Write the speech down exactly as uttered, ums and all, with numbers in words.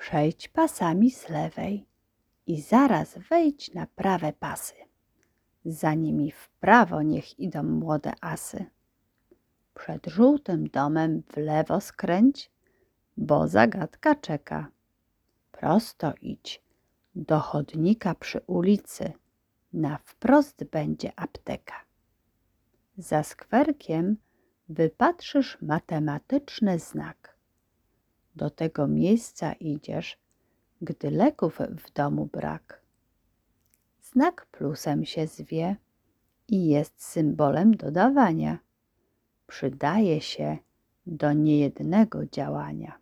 Przejdź pasami z lewej i zaraz wejdź na prawe pasy. Za nimi w prawo niech idą młode asy. Przed żółtym domem w lewo skręć, bo zagadka czeka. Prosto idź do chodnika przy ulicy, na wprost będzie apteka. Za skwerkiem wypatrzysz matematyczny znak. Do tego miejsca idziesz, gdy leków w domu brak. Znak plusem się zwie i jest symbolem dodawania. Przydaje się do niejednego działania.